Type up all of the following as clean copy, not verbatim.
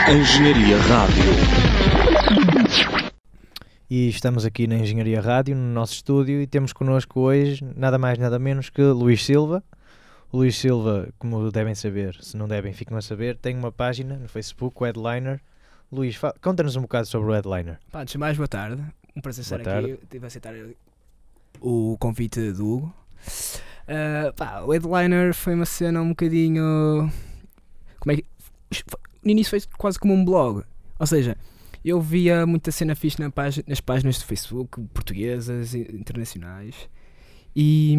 Engenharia Rádio. E estamos aqui na Engenharia Rádio, no nosso estúdio, e temos connosco hoje nada mais nada menos que Luís Silva. O Luís Silva, como devem saber, se não devem, ficam a saber, tem uma página no Facebook, o Headliner. Luís, conta-nos um bocado sobre o Headliner. Antes de mais, boa tarde. Um prazer estar aqui. Tive a aceitar o convite do Hugo. O Headliner foi uma cena um bocadinho... No início foi quase como um blog. Ou seja, eu via muita cena fixe nas páginas do Facebook, portuguesas e internacionais. E...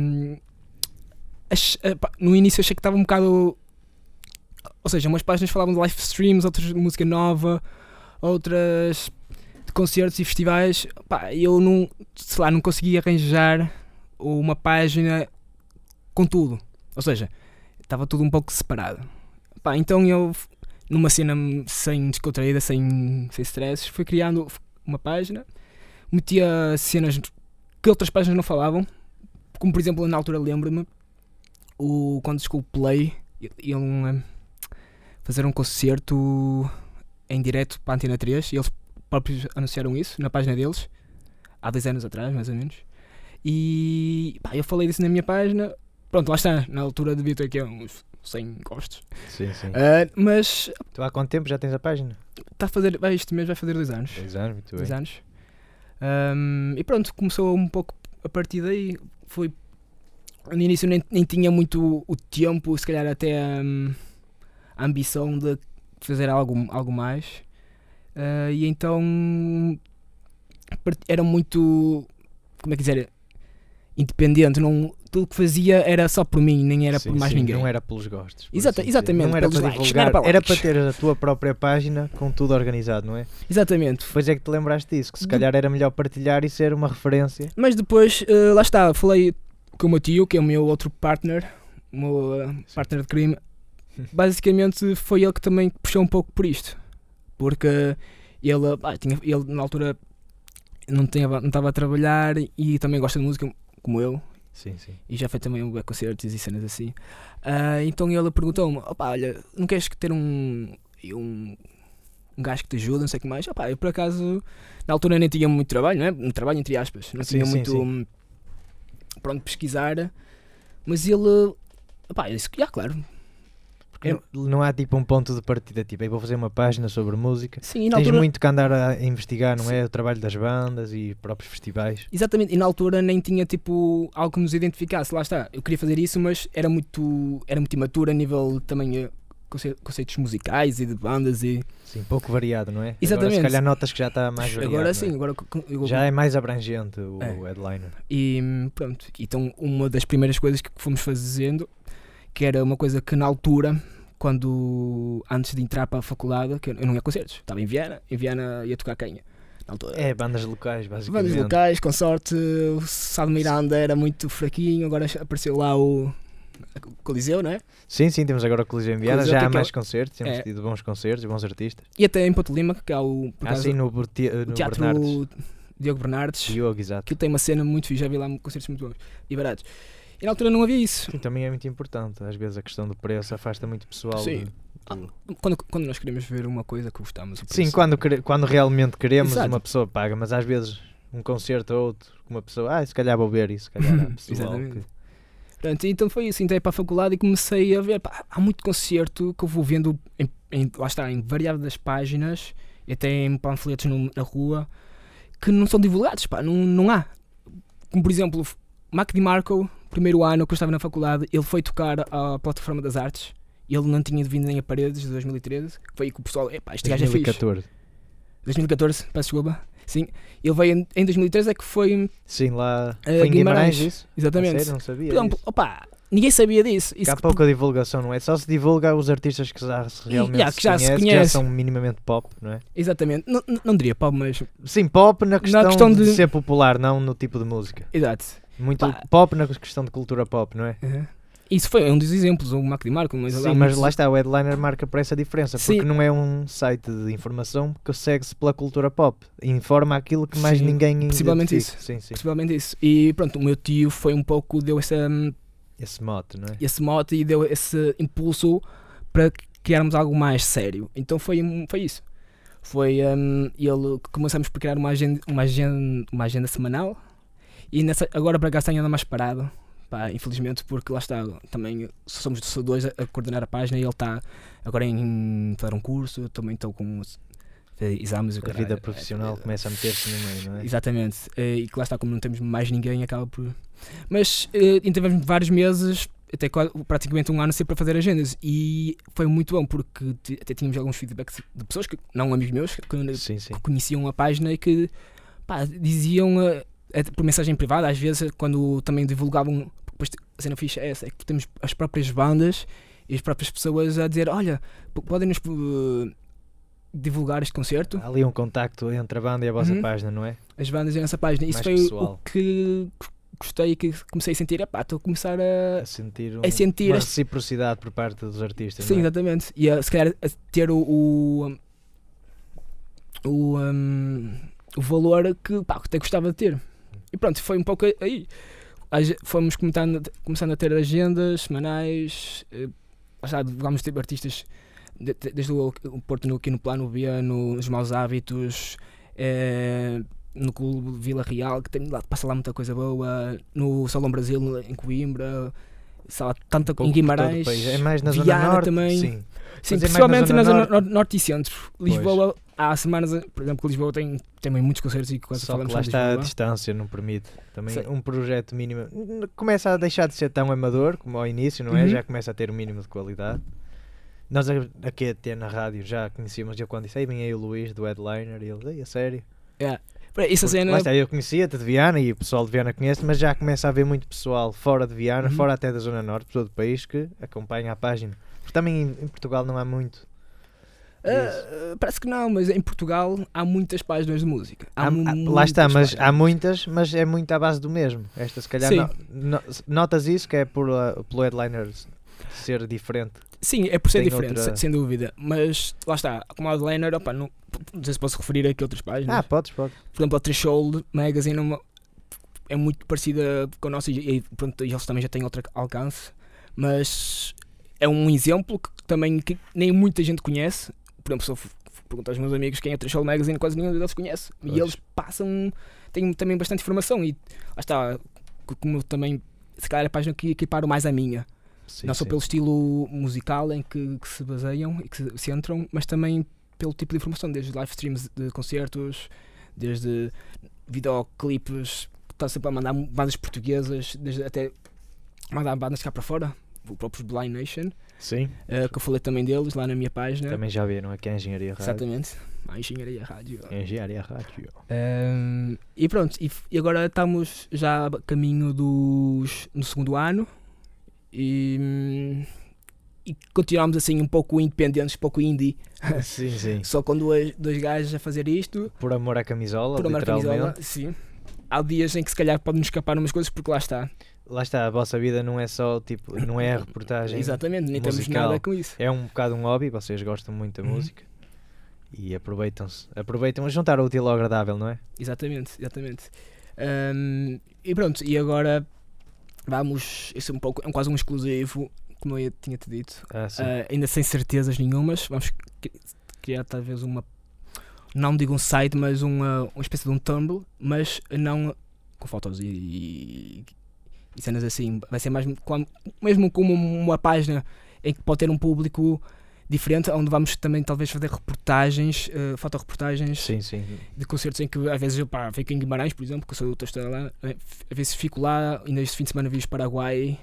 no início achei que estava um bocado... Ou seja, umas páginas falavam de live streams, outras de música nova, outras de concertos e festivais. Eu não conseguia arranjar uma página com tudo. Ou seja, estava tudo um pouco separado. Então eu, numa cena sem descontraída, sem stresses, fui criando uma página, metia cenas que outras páginas não falavam, como por exemplo, na altura lembro-me, quando chegou o Play, iam fazer um concerto em direto para a Antena 3, e eles próprios anunciaram isso na página deles, há 10 anos atrás, mais ou menos, e eu falei disso na minha página. Pronto, lá está, na altura devia ter aqui uns 100 gostos. Sim, sim. Mas... Tu há quanto tempo já tens a página? Este mês vai fazer 2 anos. 2 anos, muito bem. 2 anos. E pronto, começou um pouco a partir daí. Foi... No início nem tinha muito o tempo, se calhar até a ambição de fazer algo mais. E então... Era muito... Como é que dizer... Independente, tudo o que fazia era só por mim, nem era por mais ninguém. Não era pelos gostos. Exatamente, não era pelos para likes, divulgar, era para ter a tua própria página com tudo organizado, não é? Exatamente. Depois é que te lembraste disso, que se calhar era melhor partilhar e ser uma referência. Mas depois, lá está, falei com o meu tio, que é o meu outro partner, o meu partner de crime. Basicamente foi ele que também puxou um pouco por isto, porque ele na altura não estava a trabalhar e também gosta de música como eu. Sim. E já fez também concertos e cenas assim. Então ele perguntou-me: olha, não queres ter um gajo que te ajude, não sei o que mais? Eu por acaso, na altura nem tinha muito trabalho, não é? Um trabalho entre aspas, não tinha muito pronto pesquisar. Mas ele, eu disse: claro. Porque não há tipo um ponto de partida, tipo, eu vou fazer uma página sobre música. Sim, e na tens altura... muito que andar a investigar, não é? O trabalho das bandas e próprios festivais. Exatamente, e na altura nem tinha tipo algo que nos identificasse, lá está. Eu queria fazer isso, mas era muito imaturo a nível também conceitos musicais e de bandas e... Sim, pouco variado, não é? Exatamente. Agora se calhar notas que já está mais variado. Agora sim, agora... Já é mais abrangente o Headliner. E pronto, então uma das primeiras coisas que fomos fazendo, que era uma coisa que na altura, antes de entrar para a faculdade, que eu não ia a concertos, estava em Viana ia tocar canha. Na altura, bandas locais, basicamente. Bandas locais, com sorte, o Sá de Miranda era muito fraquinho, agora apareceu lá o Coliseu, não é? Sim, temos agora o Coliseu em Viana, Coliseu já há mais concertos, temos tido bons concertos e bons artistas. E até em Ponte Lima, que há o Teatro Bernardes. Diogo Bernardes, exato. Que tem uma cena muito fixe, já vi lá concertos muito bons e baratos. E na altura não havia isso. Sim, também é muito importante. Às vezes a questão do preço afasta muito pessoal. Sim. Quando nós queremos ver uma coisa que gostamos, o preço. Sim, quando realmente queremos, exato, uma pessoa paga, mas às vezes um concerto ou outro, uma pessoa, se calhar vou ver isso, se calhar há pessoal. Exatamente. Pronto, então foi isso, entrei para a faculdade e comecei a ver, há muito concerto que eu vou vendo lá está, em variadas páginas e até em panfletos na rua que não são divulgados, não há. Como por exemplo, Mac DiMarco, primeiro ano que eu estava na faculdade, ele foi tocar à Plataforma das Artes e ele não tinha vindo nem a Paredes de 2013, que foi aí que o pessoal, este gajo é fixe. 2014, peço desculpa. Sim, ele veio em 2013, é que foi... Sim, lá foi em Guimarães, isso? Exatamente. Sério, não sabia. Por exemplo, ninguém sabia disso. Há pouca divulgação, não é? Só se divulga os artistas que já realmente se conhecem, que já são minimamente pop, não é? Exatamente. Não diria pop, mas... Sim, pop na questão de ser popular, não no tipo de música. Exato. Muito pop na questão de cultura pop, não é? Isso foi um dos exemplos, o Mac DiMarco. Mas lá está, o Headliner marca por essa diferença, porque não é um site de informação que segue-se pela cultura pop, informa aquilo que mais ninguém possivelmente isso. Sim. Possivelmente isso. E pronto, o meu tio foi um pouco, deu esse mote, não é? Esse mote e deu esse impulso para criarmos algo mais sério. Então foi isso. Começamos por criar uma agenda semanal, e agora para cá está ainda mais parado, pá, infelizmente, porque lá está, também somos dois a coordenar a página, e ele está agora em fazer um curso, eu também estou com exames. A vida profissional começa a meter-se no meio, não é? Exatamente, e que lá está, como não temos mais ninguém, acaba por... Mas tivemos vários meses, até praticamente um ano sempre a fazer agendas, e foi muito bom porque até tínhamos alguns feedbacks de pessoas, que não amigos meus, que conheciam a página e que, pá, diziam por mensagem privada, às vezes, quando também divulgavam. Depois a cena fixa é essa, é que temos as próprias bandas e as próprias pessoas a dizer: olha, podem-nos divulgar este concerto. Há ali um contacto entre a banda e a vossa página, não é? As bandas e a nossa página. Isso mais foi pessoal. O que gostei e que comecei a sentir. Estou a começar a sentir uma reciprocidade por parte dos artistas. Sim, não é? Exatamente. E se calhar a ter o valor que até gostava de ter. E pronto, foi um pouco aí. Fomos começando a ter agendas semanais. Vamos ter artistas desde o Porto aqui no Plano B, nos Maus Hábitos, no Clube Vila Real, que passa lá muita coisa boa, no Salão Brasil em Coimbra, em Guimarães, é mais na Viana zona norte também. Sim, é principalmente na zona norte. norte e centro. Lisboa, há semanas, por exemplo, que Lisboa tem também muitos concertos e quase Só falamos que lá de está Lisboa. a distância, não permite. Também Sim. Um projeto mínimo começa a deixar de ser tão amador como ao início, não é? Uhum. Já começa a ter um mínimo de qualidade. Nós aqui até na rádio já conhecíamos, eu quando disse: vem aí o Luís do Headliner, e ele: a sério? Isso cena... Lá está, eu conhecia-te de Viana e o pessoal de Viana conhece, mas já começa a haver muito pessoal fora de Viana, fora até da zona norte, pessoa do país, que acompanha a página. Porque também em Portugal não há muito. Parece que não, mas em Portugal há muitas páginas de música. Lá está, mas há muitas, mas é muito à base do mesmo. Esta, se calhar, notas isso, que é pelo Headliner ser diferente. Sim, é por ser Tem diferente, sem dúvida. Mas lá está, como a Headliner, não sei se posso referir aqui a outras páginas. Podes. Por exemplo, a Threshold Magazine é muito parecida com a nossa, e pronto, eles também já têm outro alcance. Mas é um exemplo que nem muita gente conhece. Por exemplo, se eu pergunto aos meus amigos quem é a Threshold Magazine, quase nenhum deles conhece. Pois. E eles têm também bastante informação. E lá está, como também, se calhar, a página que equiparam mais a minha. Não só pelo estilo musical em que se baseiam e que se centram, mas também pelo tipo de informação, desde live streams de concertos, desde videoclipes, que está sempre a mandar bandas portuguesas, desde até mandar bandas cá para fora, o próprio Blind Nation. Sim. Que eu falei também deles lá na minha página. Também já viram aqui a Engenharia Rádio. Exatamente, a Engenharia Rádio. Engenharia Rádio. E pronto, e agora estamos já a caminho do segundo ano. E continuamos assim um pouco independentes, um pouco indie. Sim. Só com dois gajos a fazer isto. Por amor à camisola, por amor à literalmente. camisola, sim. Há dias em que se calhar podem escapar umas coisas, porque lá está. Lá está, a vossa vida não é só não é a reportagem. Exatamente, nem temos musical. nada com isso. É um bocado um hobby, vocês gostam muito da música e aproveitam a juntar o útil ao agradável, não é? Exatamente. E pronto, e agora vamos, isso é quase um exclusivo, como eu tinha-te dito, ainda sem certezas nenhumas. Vamos criar talvez não digo um site, mas uma espécie de um Tumblr, mas não com fotos e cenas assim. Vai ser mesmo como uma página em que pode ter um público diferente, onde vamos também talvez fazer reportagens, fotoreportagens de concertos em que às vezes eu fico em Guimarães, por exemplo, que eu sou do Tostão lá, às vezes fico lá, ainda este fim de semana vi o Paraguai,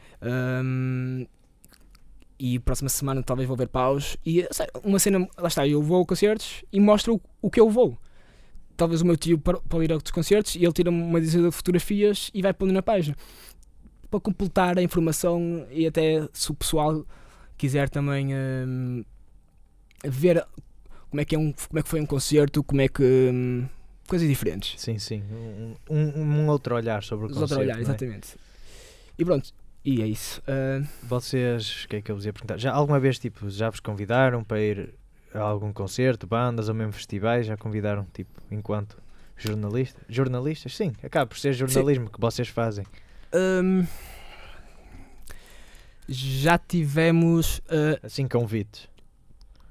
e próxima semana talvez vou ver Paus, e uma cena, lá está, eu vou a concertos e mostro o que eu vou. Talvez o meu tio pode ir a outros concertos e ele tira uma dezena de fotografias e vai pondo na página para completar a informação, e até se o pessoal quiser também ver como é que foi um concerto, como é que coisas diferentes. Sim. Um outro olhar sobre o concerto. Outro olhar, exatamente. E pronto, e é isso. Vocês, o que é que eu vos ia perguntar? Já alguma vez já vos convidaram para ir a algum concerto, bandas ou mesmo festivais? Já convidaram enquanto jornalistas? Jornalistas? Sim, acaba por ser jornalismo que vocês fazem. Já tivemos assim, convites.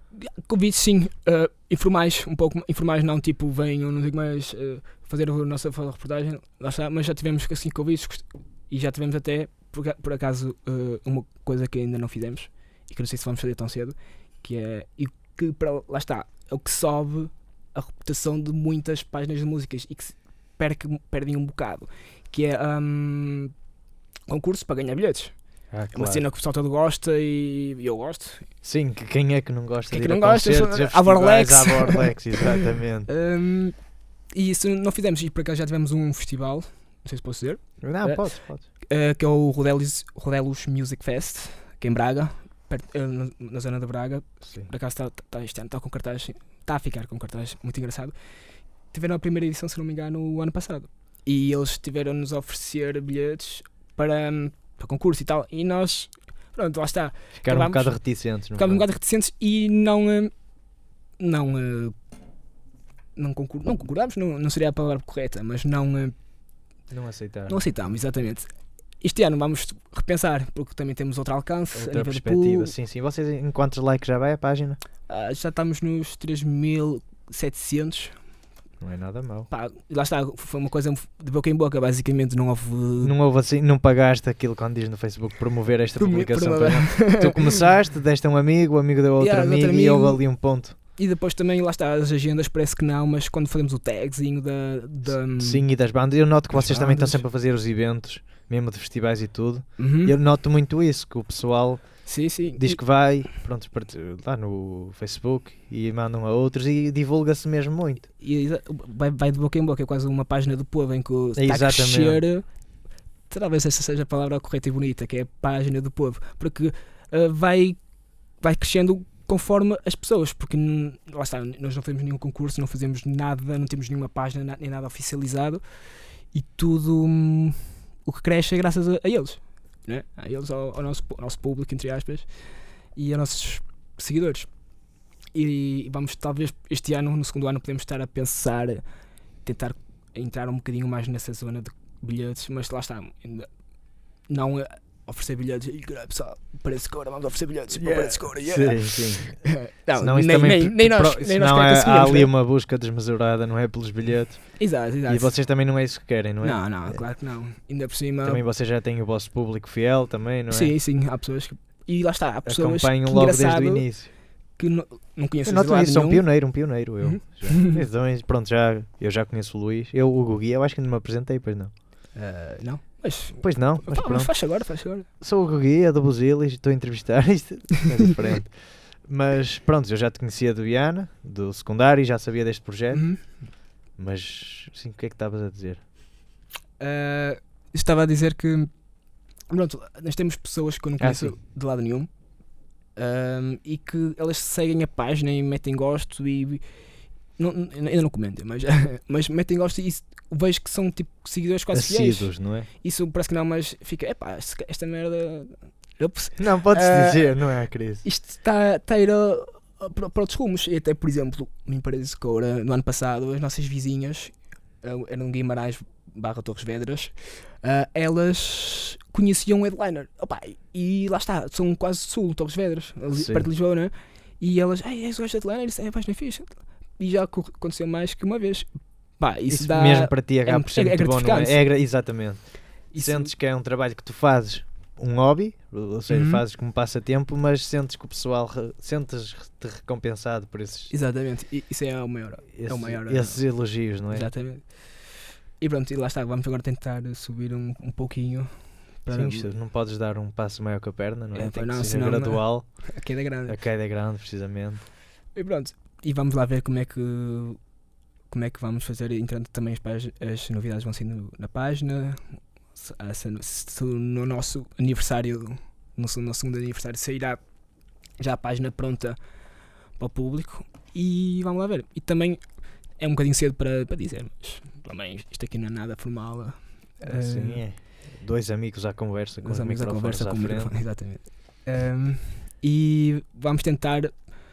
Convites sim, informais, um pouco informais, não tipo venham, não digo mais fazer a nossa reportagem, lá está, mas já tivemos assim convites e já tivemos até, por acaso, uma coisa que ainda não fizemos e que não sei se vamos fazer tão cedo, que é, e que lá está, é o que sobe a reputação de muitas páginas de músicas e que perdem um bocado, que é concurso para ganhar bilhetes. É uma cena que o pessoal todo gosta e eu gosto. Sim, que quem é que não gosta quem de ir não a gosta? concertos, A Borlex. Exatamente. E isso não fizemos, e por acaso já tivemos um festival, não sei se posso dizer. Não, podes. Que é o Rodelos Music Fest, que é em Braga, na zona de Braga. Sim. Por acaso este ano está com cartaz, está a ficar com cartaz muito engraçado. Tiveram a primeira edição, se não me engano, o ano passado. E eles tiveram-nos a oferecer bilhetes para concurso e tal. E nós, pronto, lá está. Ficaram um bocado reticentes. Ficámos um bocado reticentes e não concordámos, não seria a palavra correta, mas não aceitámos, exatamente. Este ano vamos repensar, porque também temos outro alcance, outra perspectiva. Sim. Vocês, em quantos likes já vai a página? Já estamos nos 3.700. Não é nada mau. Pá, lá está, foi uma coisa de boca em boca, basicamente não houve assim, não pagaste aquilo quando diz no Facebook promover esta publicação. Tu começaste, deste a um amigo, o amigo deu a outro amigo e houve ali um ponto. E depois também, lá está, as agendas parece que não, mas quando fazemos o tagzinho Sim, e das bandas, eu noto que vocês também estão bandas. sempre a fazer os eventos, mesmo de festivais e tudo. Uhum. Eu noto muito isso, que o pessoal Sim. diz que vai, pronto, lá no Facebook e mandam a outros e divulga-se mesmo muito. E vai de boca em boca, é quase uma página do povo em que está a crescer. Talvez essa seja a palavra correta e bonita, que é a página do povo, porque vai crescendo conforme as pessoas, porque lá está, nós não fazemos nenhum concurso, não fazemos nada, não temos nenhuma página nem nada oficializado e tudo o que cresce é graças a eles, né? A eles, ao nosso público, entre aspas, e aos nossos seguidores. E vamos, talvez este ano, no segundo ano, podemos estar a pensar, tentar entrar um bocadinho mais nessa zona de bilhetes, mas lá está, ainda não oferecer bilhetes e pessoal, parece que agora vamos oferecer bilhetes para parece que agora, Sim. Não, senão isso nem nós há ali uma busca desmesurada, não é, pelos bilhetes. Exato. E vocês também não é isso que querem, não é? Não, claro que não. Ainda por cima também vocês já têm o vosso público fiel também, não é? Sim, há pessoas que, e lá está, há pessoas acompanham que, logo desde o início. Que não conheço de lado nenhum. Um pioneiro eu. Pronto, eu já conheço o Luís. O Gugui, eu acho que não me apresentei, pois não. Não. Mas faz agora. Sou o Gugui, do Buzilis, estou a entrevistar, isto é diferente. Mas pronto, eu já te conhecia do Viana, do secundário, já sabia deste projeto. Mas sim, o que é que estavas a dizer? Estava a dizer que pronto, nós temos pessoas que eu não conheço de lado nenhum, e que elas seguem a página e metem gosto e ainda não comentem, mas metem gosto e vejo que são tipo seguidores quase assíduos, fiéis. Não é? Isso parece que não, mas fica, esta merda. Não podes dizer, não é, Cris? Isto está a ir para outros rumos. E até, por exemplo, uma empresa de Coura, no ano passado, as nossas vizinhas, eram Guimarães / Torres Vedras, elas conheciam o Headliner. E lá está, são quase sul, Torres Vedras, perto de Lisboa, né? E elas, és o Headliner, isso é página fixe. E já aconteceu mais que uma vez. Isso dá, mesmo para ti acaba por ser muito bom, não é? Exatamente. Isso. Sentes que é um trabalho que tu fazes um hobby, ou seja, fazes como passatempo, mas sentes que o pessoal sentes-te recompensado por esses... Exatamente, isso é o maior. Esses elogios, não é? Exatamente. E pronto, e lá está, vamos agora tentar subir um pouquinho. Sim, não podes dar um passo maior que a perna, não é? Tem que ser senão, gradual. A queda é grande. A queda é grande, precisamente. E pronto, e vamos lá ver como é que vamos fazer, entrando também as novidades vão ser na página, se no nosso aniversário, no segundo aniversário sairá já a página pronta para o público e vamos lá ver. E também é um bocadinho cedo para dizer, mas também isto aqui não é nada formal. Sim, é. Dois amigos à conversa com os microfones à frente. Exatamente. E vamos tentar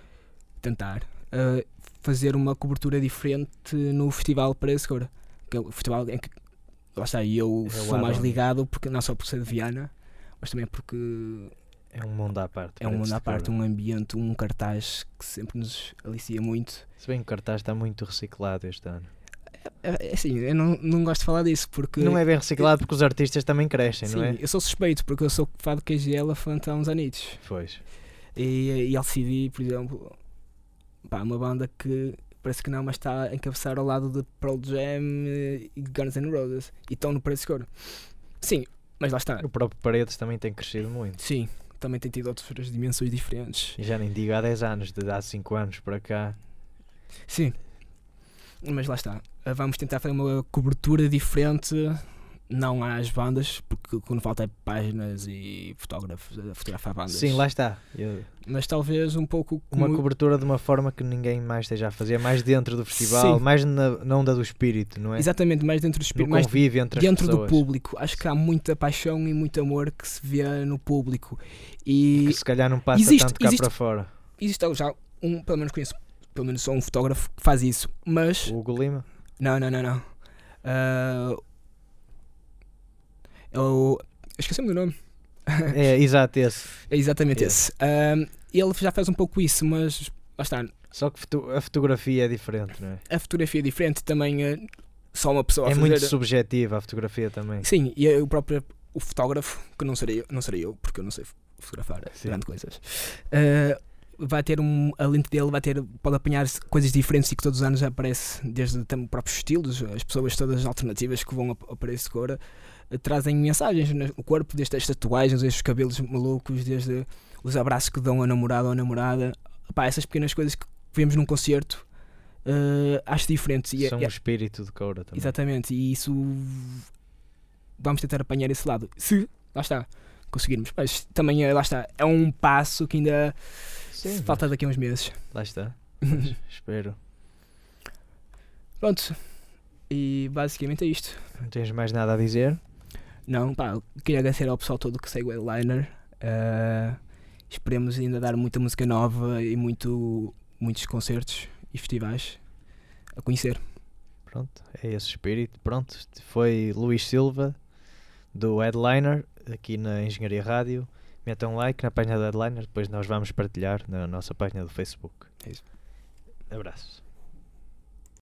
fazer uma cobertura diferente no festival para Segura, que é o festival em que lá está, eu sou mais ligado, porque não só por ser de Viana, mas também porque É um mundo à parte. É um mundo à parte, um ambiente, um cartaz que sempre nos alicia muito. Se bem que o cartaz está muito reciclado este ano. Assim, eu não gosto de falar disso porque... Não é bem reciclado porque os artistas também crescem, Sim, não é? eu sou suspeito porque eu sou fã de KG Elephant há uns anitos. Pois. E LCD, por exemplo, pá, uma banda que parece que não, mas está a encabeçar ao lado de Pearl Jam e Guns N' Roses. E estão no preço escuro. Sim, mas lá está. O próprio Paredes também tem crescido muito. Sim, também tem tido outras dimensões diferentes. E já nem digo há 10 anos, de há 5 anos para cá. Sim, mas lá está. Vamos tentar fazer uma cobertura diferente, não às bandas, porque quando falta é páginas e fotógrafos a fotografar bandas. Sim, lá está. Mas talvez um pouco Uma cobertura de uma forma que ninguém mais esteja a fazer, mais dentro do festival, Sim. mais na onda do espírito, não é? Exatamente, mais dentro do espírito, No mais convívio entre dentro as do pessoas. público. Acho que há muita paixão e muito amor que se vê no público. E Que se calhar não passa existe- tanto cá existe- para fora. existe já pelo menos conheço, pelo menos só um fotógrafo que faz isso, mas O Hugo Lima? não. Eu esqueci-me do nome. É, exato, esse. É exatamente Esse. esse. Ele já faz um pouco isso, mas lá está. Só que a fotografia é diferente, não é? A fotografia é diferente também. Só uma pessoa a É fazer. muito subjetiva a fotografia também. Sim, e o fotógrafo, que não serei eu, porque eu não sei fotografar Sim. grandes coisas, vai ter a lente dele pode apanhar coisas diferentes e que todos os anos aparece, desde também próprios estilos, as pessoas todas alternativas que vão aparecer agora trazem mensagens no corpo, desde as tatuagens, desde os cabelos malucos, desde os abraços que dão a namorado ou a namorada. Pá, essas pequenas coisas que vemos num concerto, acho diferentes. São o espírito de Coura também. Exatamente, e isso vamos tentar apanhar esse lado. Se, lá está, conseguirmos. Mas também, lá está, é um passo que ainda Sim, falta daqui a uns meses. lá está. Mas espero. Pronto, e basicamente é isto. Não tens mais nada a dizer? Não, pá, queria agradecer ao pessoal todo que segue o Headliner. Esperemos ainda dar muita música nova e muitos concertos e festivais a conhecer. Pronto, é esse espírito. Pronto, foi Luís Silva, do Headliner, aqui na Engenharia Rádio. Metam um like na página do Headliner, depois nós vamos partilhar na nossa página do Facebook. É isso. Abraços.